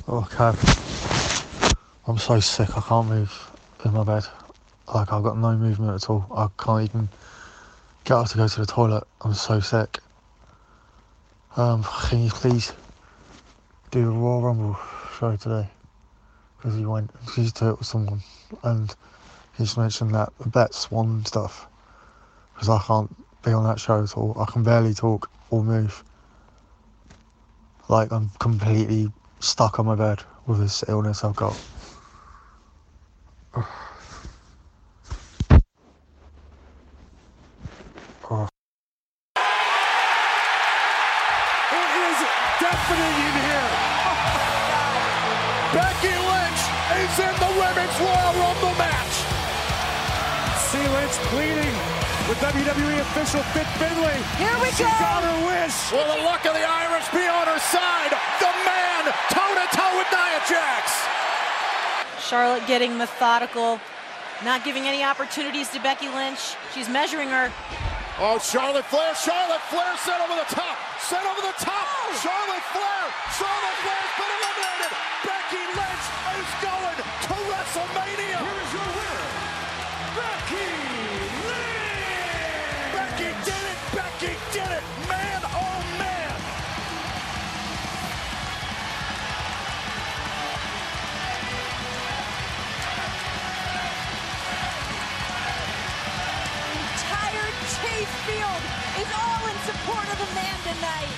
Oh, Kev, I'm so sick. I can't move in my bed. Like, I've got no movement at all. I can't even get up to go to the toilet. I'm so sick. Can you please do the Royal Rumble show today? Because he went, please do it with someone. And he just mentioned that bets won and stuff. Because I can't be on that show at all. I can barely talk or move. Like, I'm completely stuck on my bed with this illness I've got. It is deafening in here. Becky Lynch is in the Women's Royal Rumble match. See Lynch pleading with WWE official Fit Finlay. Here we She go. got her wish. Will the luck of the Irish be on her side? The man toe-to-toe with Nia Jax. Charlotte getting methodical, not giving any opportunities to Becky Lynch. She's measuring her. Oh, Charlotte Flair sent over the top. Charlotte Flair's been eliminated. Becky Lynch is going to WrestleMania. Here's your winner, Becky Lynch. Becky did it. Man, oh man. Entire Chase Field is all in support of the man tonight.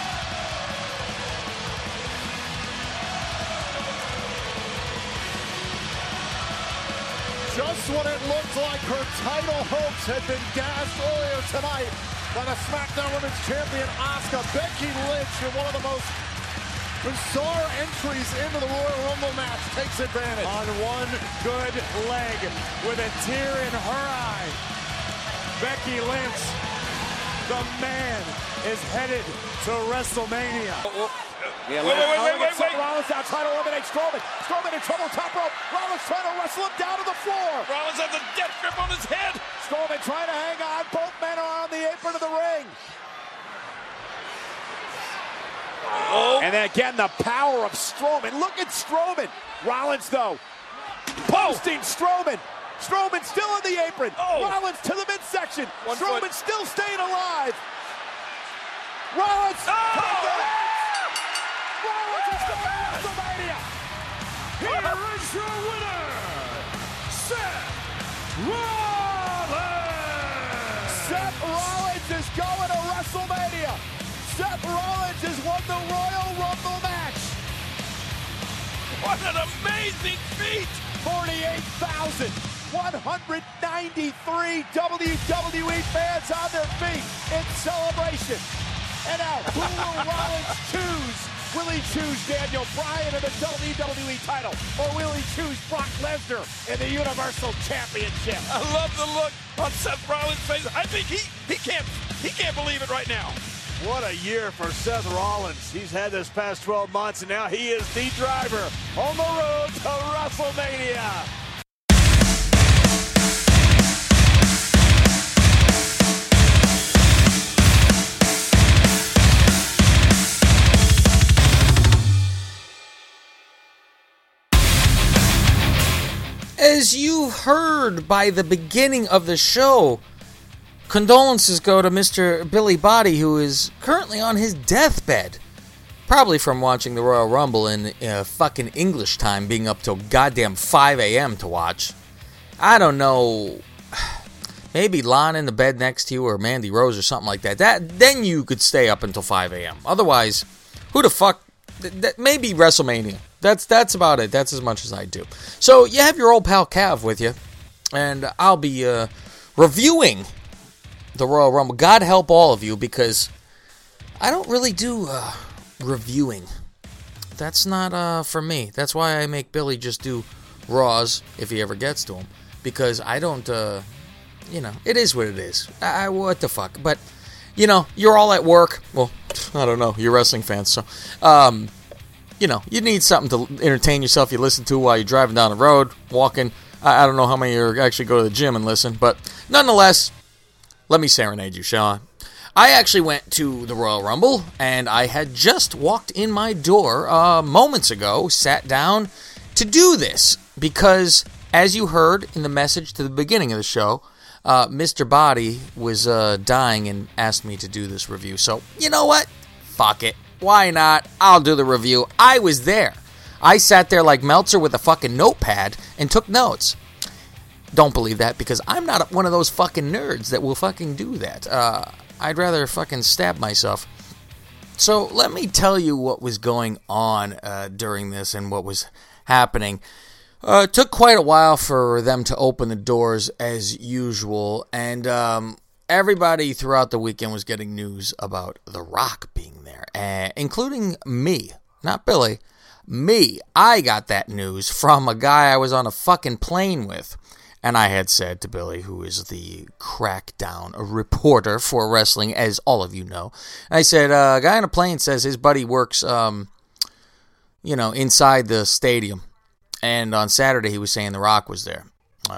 Just when it looked like her title hopes had been dashed earlier tonight by the SmackDown Women's Champion Asuka, Becky Lynch in one of the most bizarre entries into the Royal Rumble match takes advantage. On one good leg with a tear in her eye, Becky Lynch, the man, is headed to WrestleMania. Wait. Rollins now trying to eliminate Strowman. Strowman in trouble, top rope. Rollins trying to wrestle him down to the floor. Rollins has a death grip on his head. Strowman trying to hang on. Both men are on the apron of the ring. Oh. And then again, the power of Strowman. Look at Strowman. Rollins, though, posting Strowman. Strowman still in the apron. Rollins to the midsection. Strowman still staying alive. Rollins. Rollins is going to WrestleMania. Here is your winner, Seth Rollins. Seth Rollins is going to WrestleMania. Seth Rollins has won the Royal Rumble match. What an amazing feat. 48,193 WWE fans on their feet in celebration. And now, who will Rollins choose? Will he choose Daniel Bryan in the WWE title? Or will he choose Brock Lesnar in the Universal Championship? I love the look on Seth Rollins' face. I think he can't believe it right now. What a year for Seth Rollins. He's had this past 12 months, and now he is the driver on the road to WrestleMania. As you heard by the beginning of the show, condolences go to Mr. Billy Body, who is currently on his deathbed. Probably from watching the Royal Rumble in fucking English time, being up till goddamn 5 a.m. to watch. I don't know. Maybe lying in the bed next to you or Mandy Rose or something like that. Then you could stay up until 5 a.m. Otherwise, who the fuck? Maybe WrestleMania. That's about it. That's as much as I do. So you have your old pal Cav with you, and I'll be reviewing the Royal Rumble. God help all of you, because I don't really do reviewing. That's not for me. That's why I make Billy just do Raws if he ever gets to them, because I don't. It is what it is. What the fuck? But you're all at work. Well, I don't know. You're wrestling fans, so you need something to entertain yourself. You listen to while you're driving down the road, walking. I don't know how many are actually go to the gym and listen, but nonetheless, let me serenade you, shall I actually went to the Royal Rumble, and I had just walked in my door moments ago, sat down to do this, because as you heard in the message to the beginning of the show, Mr. Body was dying and asked me to do this review. So, you know what? Fuck it. Why not? I'll do the review. I was there. I sat there like Meltzer with a fucking notepad and took notes. Don't believe that, because I'm not one of those fucking nerds that will fucking do that. I'd rather fucking stab myself. So let me tell you what was going on during this and what was happening. It took quite a while for them to open the doors as usual, and everybody throughout the weekend was getting news about The Rock being there, including me, not Billy. Me. I got that news from a guy I was on a fucking plane with. And I had said to Billy, who is the Crackdown reporter for wrestling, as all of you know, I said, a guy on a plane says his buddy works, inside the stadium. And on Saturday, he was saying The Rock was there.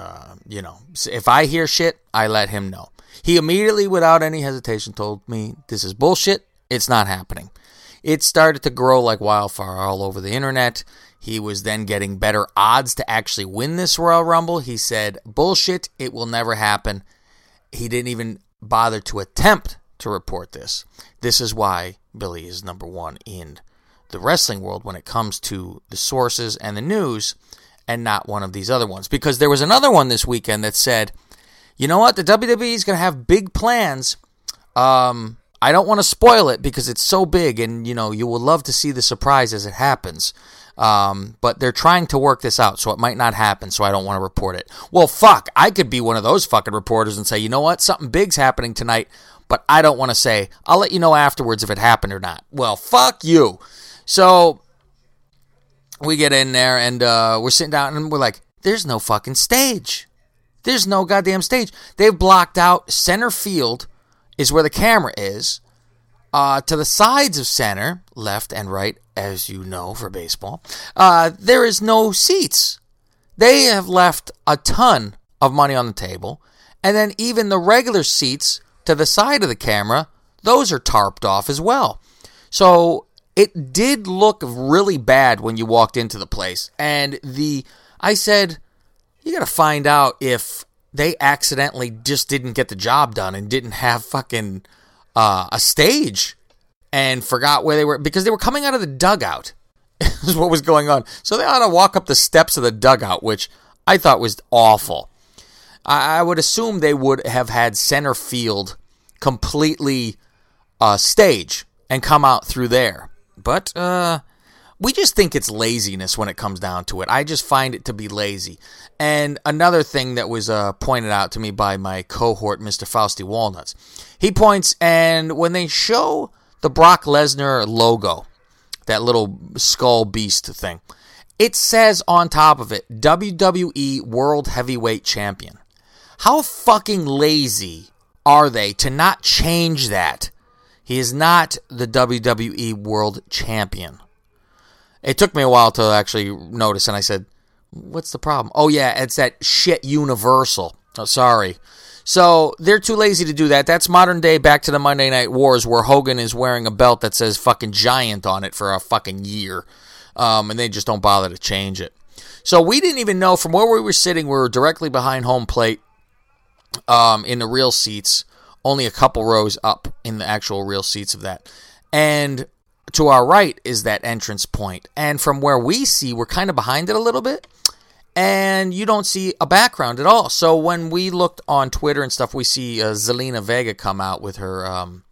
If I hear shit, I let him know. He immediately, without any hesitation, told me, this is bullshit. It's not happening. It started to grow like wildfire all over the internet. He was then getting better odds to actually win this Royal Rumble. He said, bullshit, it will never happen. He didn't even bother to attempt to report this. This is why Billy is number one in the wrestling world when it comes to the sources and the news, and not one of these other ones. Because there was another one this weekend that said, you know what, the WWE is going to have big plans. I don't want to spoil it because it's so big, and you will love to see the surprise as it happens. But they're trying to work this out, so it might not happen, so I don't want to report it. Well, fuck, I could be one of those fucking reporters and say, you know what, something big's happening tonight, but I don't want to say. I'll let you know afterwards if it happened or not. Well, fuck you. So we get in there, and we're sitting down, and we're like, there's no fucking stage. There's no goddamn stage. They've blocked out center field is where the camera is. To the sides of center, left and right, as you know for baseball, there is no seats. They have left a ton of money on the table, and then even the regular seats to the side of the camera, those are tarped off as well. So it did look really bad when you walked into the place, and I said, you got to find out if they accidentally just didn't get the job done and didn't have fucking a stage and forgot where they were, because they were coming out of the dugout is what was going on. So they ought to walk up the steps of the dugout, which I thought was awful. I would assume they would have had center field completely stage and come out through there. But we just think it's laziness when it comes down to it. I just find it to be lazy. And another thing that was pointed out to me by my cohort, Mr. Fausty Walnuts, he points, and when they show the Brock Lesnar logo, that little skull beast thing, it says on top of it, WWE World Heavyweight Champion. How fucking lazy are they to not change that? He is not the WWE World Champion. It took me a while to actually notice, and I said, what's the problem? Oh, yeah, it's that shit Universal. Oh, sorry. So they're too lazy to do that. That's modern day Back to the Monday Night Wars, where Hogan is wearing a belt that says fucking Giant on it for a fucking year. And they just don't bother to change it. So we didn't even know from where we were sitting. We were directly behind home plate in the real seats, only a couple rows up in the actual real seats of that. And to our right is that entrance point. And from where we see, we're kind of behind it a little bit. And you don't see a background at all. So when we looked on Twitter and stuff, we see Zelina Vega come out with her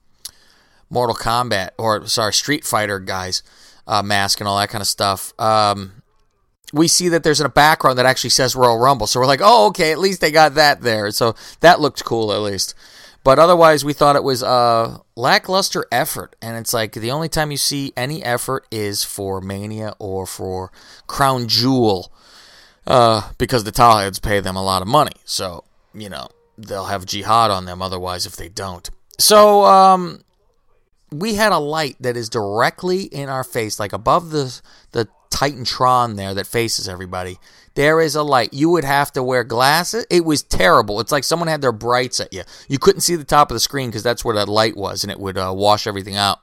Street Fighter guys mask and all that kind of stuff. We see that there's a background that actually says Royal Rumble. So we're like, oh, okay, at least they got that there. So that looked cool at least. But otherwise, we thought it was lackluster effort. And it's like the only time you see any effort is for Mania or for Crown Jewel. Because the towelheads pay them a lot of money. So, they'll have jihad on them otherwise if they don't. So, we had a light that is directly in our face, like above the Titantron there that faces everybody. There is a light. You would have to wear glasses. It was terrible. It's like someone had their brights at you. You couldn't see the top of the screen because that's where that light was, and it would wash everything out.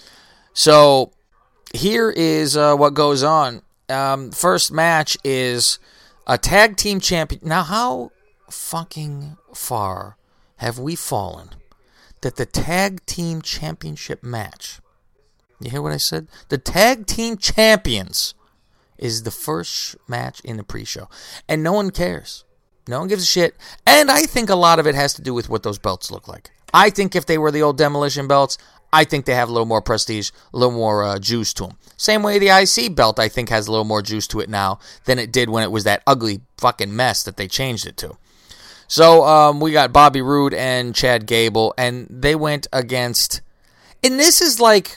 So here is what goes on. First match is a tag team champion. Now, how fucking far have we fallen that the tag team championship match, you hear what I said? The tag team champions is the first match in the pre-show. And no one cares. No one gives a shit. And I think a lot of it has to do with what those belts look like. I think if they were the old Demolition belts, I think they have a little more prestige, a little more juice to them. Same way the IC belt, I think, has a little more juice to it now than it did when it was that ugly fucking mess that they changed it to. So we got Bobby Roode and Chad Gable, and they went against... And this is like...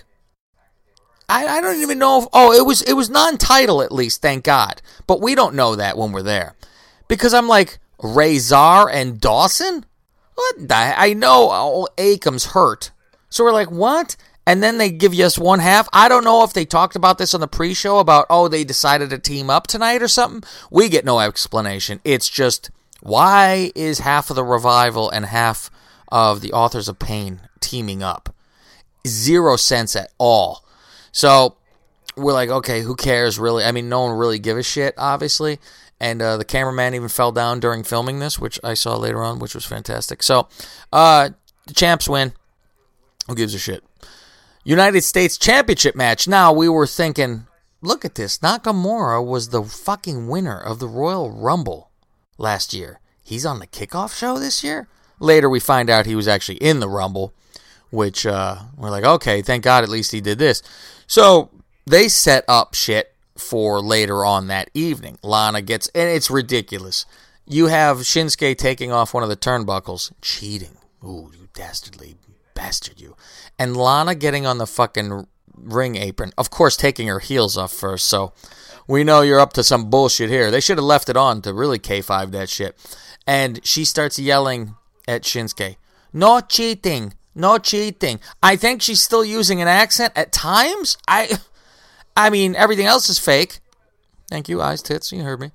I don't even know if... Oh, it was non-title at least, thank God. But we don't know that when we're there. Because I'm like, Razor and Dawson? What the... I know Akam's hurt. So we're like, what? And then they give us one half. I don't know if they talked about this on the pre-show about, they decided to team up tonight or something. We get no explanation. It's just, why is half of the Revival and half of the Authors of Pain teaming up? 0 sense at all. So we're like, okay, who cares really? I mean, no one really give a shit, obviously. And the cameraman even fell down during filming this, which I saw later on, which was fantastic. So the champs win. Who gives a shit? United States Championship match. Now, we were thinking, look at this. Nakamura was the fucking winner of the Royal Rumble last year. He's on the kickoff show this year? Later, we find out he was actually in the Rumble, which we're like, okay, thank God at least he did this. So, they set up shit for later on that evening. Lana gets, and it's ridiculous. You have Shinsuke taking off one of the turnbuckles. Cheating. Ooh, you dastardly bastard, you. And Lana getting on the fucking ring apron. Of course, taking her heels off first, so we know you're up to some bullshit here. They should have left it on to really K5 that shit. And she starts yelling at Shinsuke, no cheating, no cheating. I think she's still using an accent at times. I mean, everything else is fake. Thank you, eyes, tits, you heard me.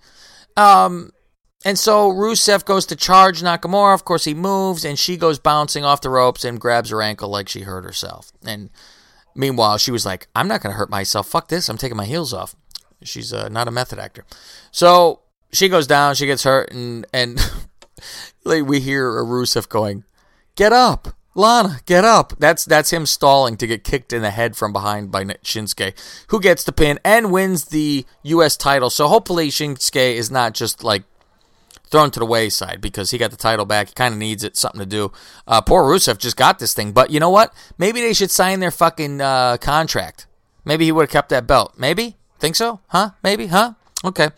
And so Rusev goes to charge Nakamura. Of course, he moves, and she goes bouncing off the ropes and grabs her ankle like she hurt herself. And meanwhile, she was like, I'm not going to hurt myself. Fuck this. I'm taking my heels off. She's not a method actor. So she goes down. She gets hurt, and like we hear Rusev going, get up, Lana, get up. That's him stalling to get kicked in the head from behind by Shinsuke, who gets the pin and wins the U.S. title. So hopefully Shinsuke is not just like thrown to the wayside because he got the title back. He kind of needs it, something to do. Poor Rusev just got this thing. But you know what? Maybe they should sign their fucking contract. Maybe he would have kept that belt. Maybe? Think so? Huh? Maybe? Huh? Okay.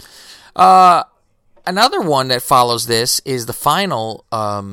Another one that follows this is the final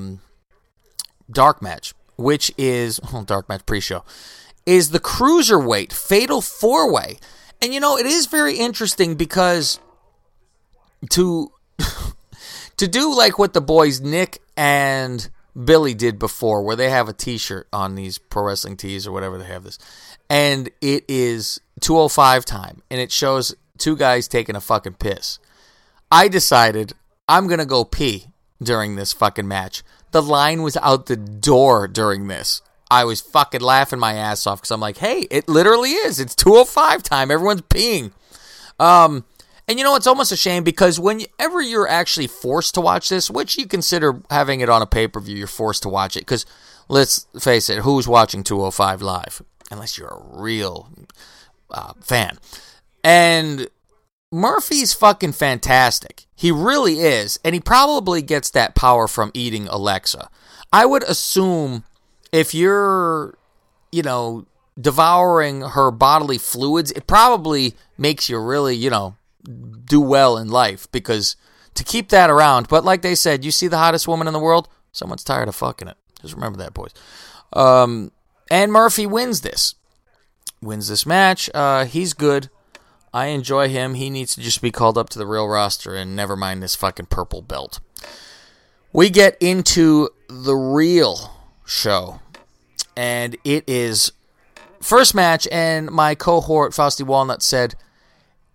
dark match, which is, dark match pre-show, is the Cruiserweight Fatal 4-Way. And you know, it is very interesting because to do like what the boys Nick and Billy did before, where they have a t-shirt on these pro wrestling tees or whatever they have this, and it is 2:05 time, and it shows two guys taking a fucking piss. I decided I'm going to go pee during this fucking match. The line was out the door during this. I was fucking laughing my ass off because I'm like, hey, it literally is. It's 2:05 time. Everyone's peeing. And you know, it's almost a shame because whenever you're actually forced to watch this, which you consider having it on a pay-per-view, you're forced to watch it. Because let's face it, who's watching 2:05 live? Unless you're a real fan. And Murphy's fucking fantastic. He really is. And he probably gets that power from eating Alexa. I would assume if you're, devouring her bodily fluids, it probably makes you really, do well in life, because to keep that around, but like they said, you see the hottest woman in the world, someone's tired of fucking it. Just remember that, boys. And Murphy wins this match. He's good. I enjoy him. He needs to just be called up to the real roster and never mind this fucking purple belt. We get into the real show, and it is first match, and my cohort Fausty Walnut said,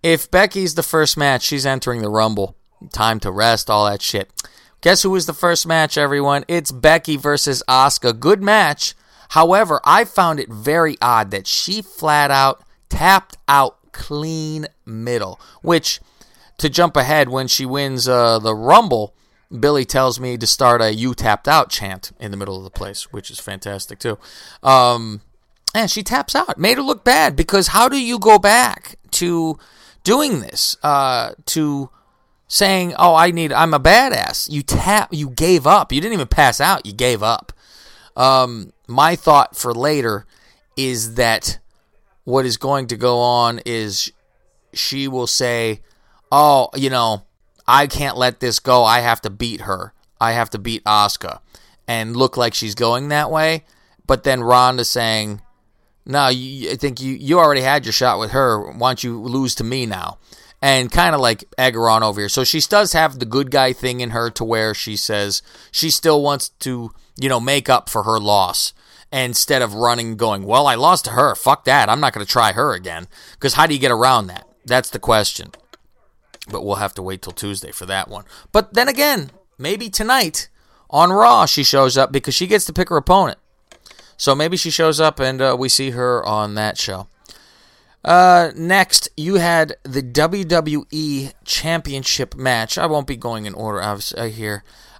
if Becky's the first match, she's entering the Rumble. Time to rest, all that shit. Guess who was the first match, everyone? It's Becky versus Asuka. Good match. However, I found it very odd that she flat out tapped out clean middle. Which, to jump ahead, when she wins the Rumble, Billy tells me to start a "you tapped out" chant in the middle of the place, which is fantastic too. And she taps out. Made her look bad, because how do you go back to doing this? To saying, "Oh, I'm a badass." You gave up. You didn't even pass out. You gave up. My thought for later is that what is going to go on is she will say, "Oh, I can't let this go. I have to beat her. I have to beat Asuka," and look like she's going that way. But then Ronda saying, "No, I think you already had your shot with her. Why don't you lose to me now?" And kind of like egg her on over here. So she does have the good guy thing in her, to where she says she still wants to, make up for her loss. Instead of running going, "Well, I lost to her. Fuck that. I'm not going to try her again." Because how do you get around that? That's the question. But we'll have to wait till Tuesday for that one. But then again, maybe tonight on Raw she shows up, because she gets to pick her opponent. So maybe she shows up and we see her on that show. Next, you had the WWE Championship match. I won't be going in order here.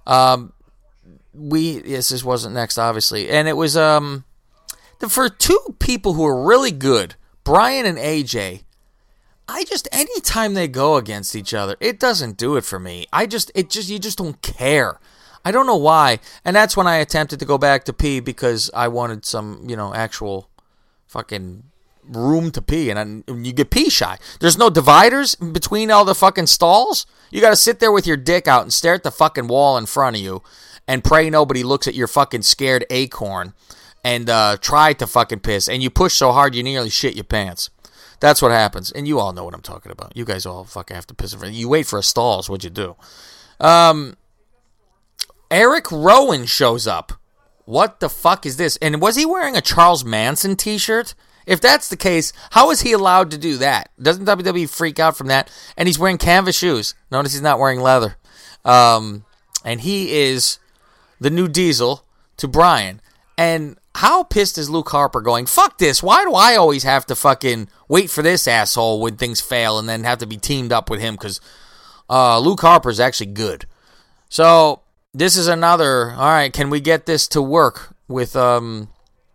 This wasn't next, obviously. And it was for two people who are really good, Bryan and AJ. Anytime they go against each other, it doesn't do it for me. You just don't care. I don't know why. And that's when I attempted to go back to pee, because I wanted some, actual fucking room to pee. And you get pee shy. There's no dividers between all the fucking stalls. You got to sit there with your dick out and stare at the fucking wall in front of you and pray nobody looks at your fucking scared acorn and try to fucking piss. And you push so hard you nearly shit your pants. That's what happens. And you all know what I'm talking about. You guys all fucking have to piss. You wait for a stall is what you do. Eric Rowan shows up. What the fuck is this? And was he wearing a Charles Manson t-shirt? If that's the case, how is he allowed to do that? Doesn't WWE freak out from that? And he's wearing canvas shoes. Notice he's not wearing leather. And he is the new Diesel to Bryan. And how pissed is Luke Harper going, "Fuck this, why do I always have to fucking wait for this asshole when things fail and then have to be teamed up with him?" Because Luke Harper's actually good. So this is another, all right, can we get this to work with old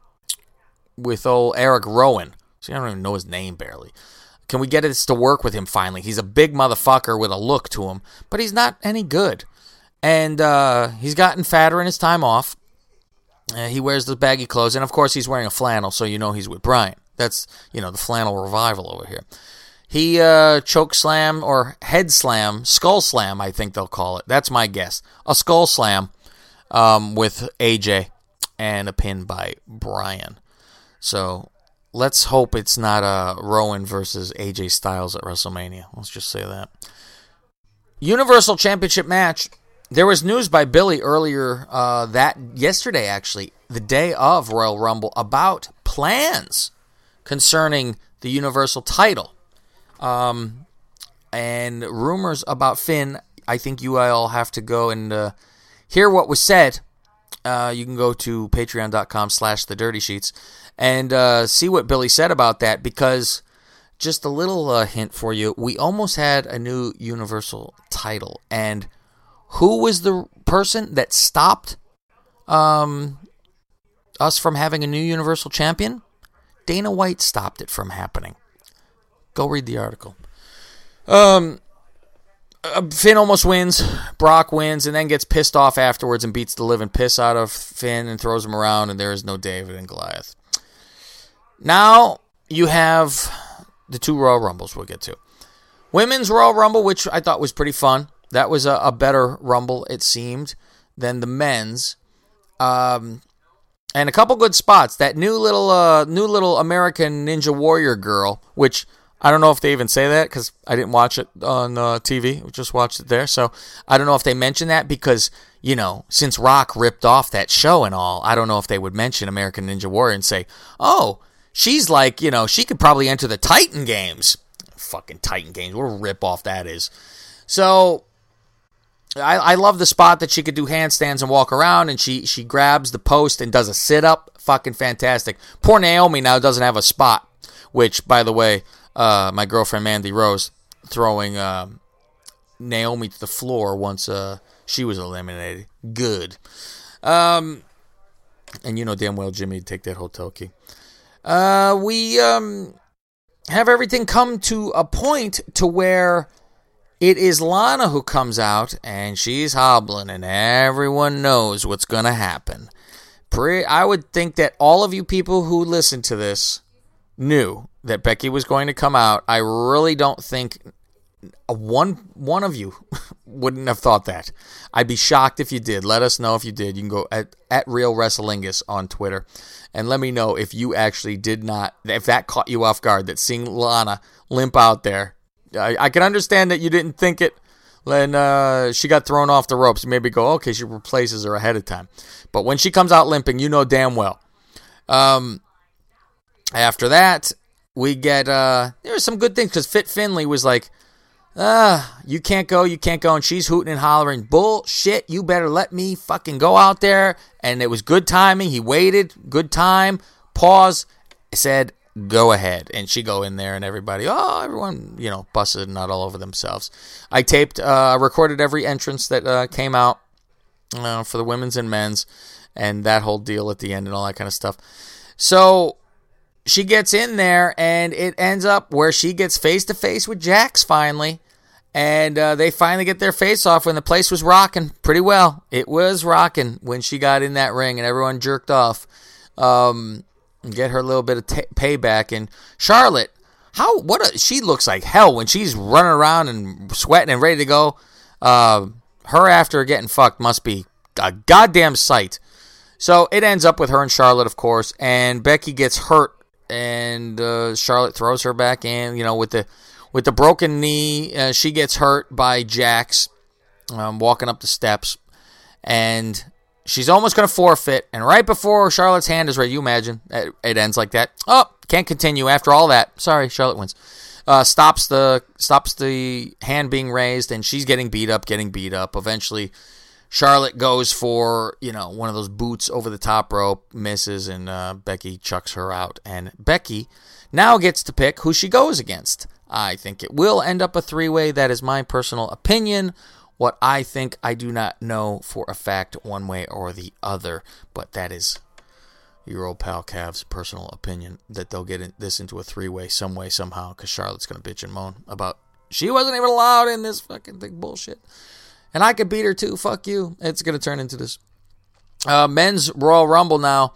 Eric Rowan? See, I don't even know his name barely. Can we get this to work with him finally? He's a big motherfucker with a look to him, but he's not any good. And he's gotten fatter in his time off. He wears the baggy clothes, and of course he's wearing a flannel, so you know he's with Bryan. That's, the flannel revival over here. He choke slam or head slam, skull slam, I think they'll call it. That's my guess. A skull slam with AJ and a pin by Bryan. So let's hope it's not Rowan versus AJ Styles at WrestleMania. Let's just say that. Universal Championship match. There was news by Billy earlier yesterday, actually, the day of Royal Rumble, about plans concerning the Universal title. And rumors about Finn. I think you all have to go and hear what was said. You can go to patreon.com/thedirtysheets and see what Billy said about that, because just a little hint for you, we almost had a new Universal title, and who was the person that stopped us from having a new Universal Champion? Dana White stopped it from happening. Go read the article. Finn almost wins. Brock wins and then gets pissed off afterwards and beats the living piss out of Finn and throws him around, and there is no David and Goliath. Now you have the two Royal Rumbles we'll get to. Women's Royal Rumble, which I thought was pretty fun. That was a better Rumble, it seemed, than the men's. And a couple good spots. That new little American Ninja Warrior girl, which I don't know if they even say that because I didn't watch it on TV. We just watched it there. So I don't know if they mentioned that because, since Rock ripped off that show and all, I don't know if they would mention American Ninja Warrior and say, oh, she's like, she could probably enter the Titan Games. fucking Titan games. What a rip-off that is. So, I love the spot that she could do handstands and walk around, and she grabs the post and does a sit-up. Fucking fantastic. Poor Naomi now doesn't have a spot, which, by the way, my girlfriend Mandy Rose throwing Naomi to the floor once she was eliminated. Good. And you know damn well Jimmy would take that hotel key. We have everything come to a point to where it is Lana who comes out, and she's hobbling, and everyone knows what's going to happen. I would think that all of you people who listen to this knew that Becky was going to come out. I really don't think one of you wouldn't have thought that. I'd be shocked if you did. Let us know if you did. You can go at Real Wrestlingus on Twitter and let me know if you actually did not, if that caught you off guard, that seeing Lana limp out there. I can understand that you didn't think it when she got thrown off the ropes. You maybe go, okay, she replaces her ahead of time. But when she comes out limping, you know damn well. After that, we get, there were some good things because Fit Finlay was like, you can't go. And she's hooting and hollering, bullshit, you better let me fucking go out there. And it was good timing. He waited, good time, pause, said, go ahead. And she go in there and everyone, busted and not all over themselves. I recorded every entrance that came out for the women's and men's and that whole deal at the end and all that kind of stuff. So she gets in there, and it ends up where she gets face-to-face with Jax finally, and they finally get their face-off when the place was rocking pretty well. It was rocking when she got in that ring, and everyone jerked off. Get her a little bit of payback. And Charlotte, she looks like hell when she's running around and sweating and ready to go. Her after getting fucked must be a goddamn sight. So it ends up with her and Charlotte, of course, and Becky gets hurt. And Charlotte throws her back in, with the broken knee. She gets hurt by Jax walking up the steps. And she's almost going to forfeit. And right before Charlotte's hand is ready, you imagine, it ends like that. Oh, can't continue after all that. Sorry, Charlotte wins. Stops the hand being raised, and she's getting beat up. Eventually, Charlotte goes for, one of those boots over the top rope, misses, and Becky chucks her out. And Becky now gets to pick who she goes against. I think it will end up a three-way. That is my personal opinion. What I think, I do not know for a fact one way or the other. But that is your old pal Cav's personal opinion, that they'll get this into a three-way some way, somehow, because Charlotte's going to bitch and moan about she wasn't even allowed in this fucking thing bullshit. And I could beat her too. Fuck you. It's going to turn into this. Men's Royal Rumble now.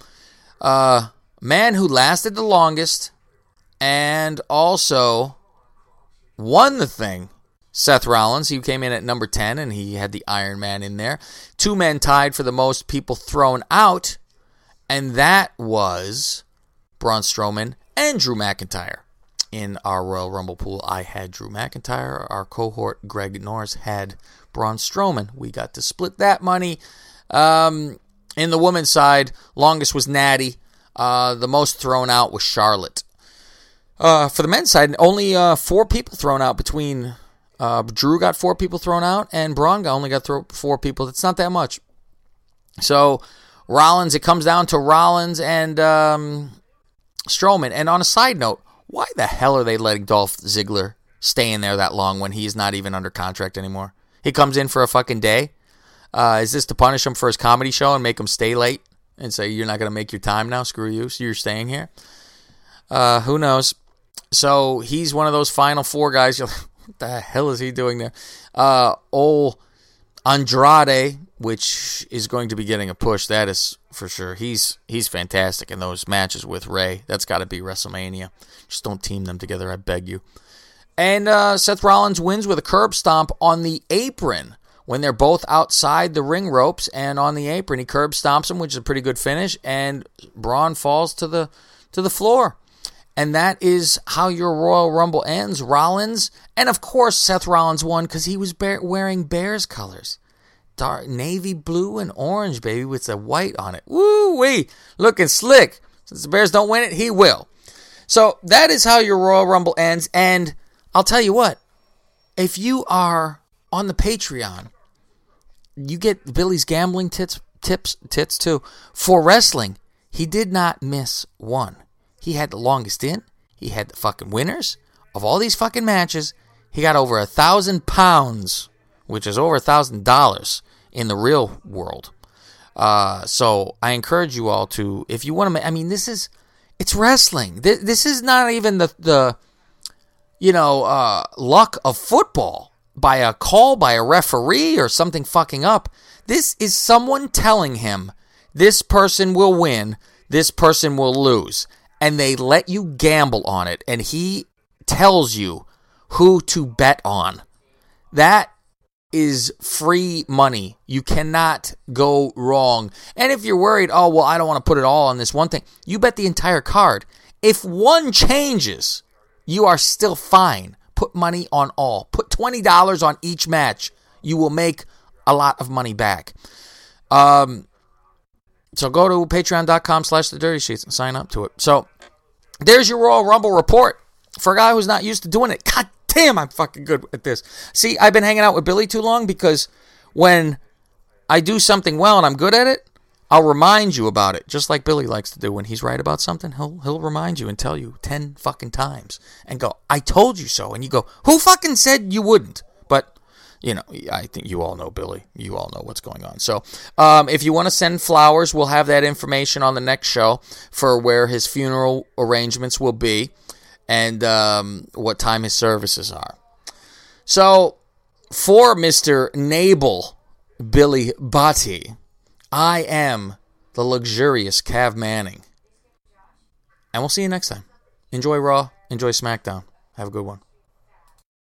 Man who lasted the longest and also won the thing. Seth Rollins. He came in at number 10 and he had the Iron Man in there. Two men tied for the most people thrown out. And that was Braun Strowman and Drew McIntyre. In our Royal Rumble pool, I had Drew McIntyre. Our cohort, Greg Norris, had Braun Strowman. We got to split that money. In the women's side, longest was Natty. The most thrown out was Charlotte. For the men's side, only 4 people thrown out between... Drew got 4 people thrown out, and Braun only got 4 people. It's not that much. So, Rollins, it comes down to Rollins and Strowman. And on a side note, why the hell are they letting Dolph Ziggler stay in there that long when he's not even under contract anymore? He comes in for a fucking day. Is this to punish him for his comedy show and make him stay late and say, you're not going to make your time now? Screw you. So you're staying here? Who knows? So he's one of those final 4 guys. You're like, what the hell is he doing there? Old Andrade, which is going to be getting a push. That is for sure. He's fantastic in those matches with Ray. That's got to be WrestleMania. Just don't team them together, I beg you. And Seth Rollins wins with a curb stomp on the apron when they're both outside the ring ropes, and on the apron he curb stomps him, which is a pretty good finish, and Braun falls to the floor. And that is how your Royal Rumble ends. Rollins, and of course Seth Rollins won because he was wearing Bears colors. Dark navy blue and orange, baby, with the white on it. Woo-wee, looking slick. Since the Bears don't win it, he will. So that is how your Royal Rumble ends, and I'll tell you what. If you are on the Patreon, you get Billy's gambling tips too. For wrestling, he did not miss one. He had the longest in. He had the fucking winners of all these fucking matches. He got over 1,000 pounds, which is over $1,000 in the real world. So I encourage you all to, if you want to, it's wrestling. This is not even the luck of football by a call by a referee or something fucking up. This is someone telling him this person will win, this person will lose, and they let you gamble on it, and he tells you who to bet on. That is free money. You cannot go wrong. And if you're worried, I don't want to put it all on this one thing, you bet the entire card. If one changes, you are still fine. Put money on all. Put $20 on each match. You will make a lot of money back. So go to patreon.com/thedirtysheets and sign up to it. So there's your Royal Rumble report. For a guy who's not used to doing it, God damn, I'm fucking good at this. See, I've been hanging out with Billy too long because when I do something well and I'm good at it, I'll remind you about it, just like Billy likes to do. When he's right about something, he'll remind you and tell you 10 fucking times and go, I told you so. And you go, who fucking said you wouldn't? But, I think you all know Billy. You all know what's going on. So if you want to send flowers, we'll have that information on the next show for where his funeral arrangements will be and what time his services are. So for Mr. Nabel Billy Bati, I am the luxurious Cav Manning. And we'll see you next time. Enjoy Raw. Enjoy SmackDown. Have a good one.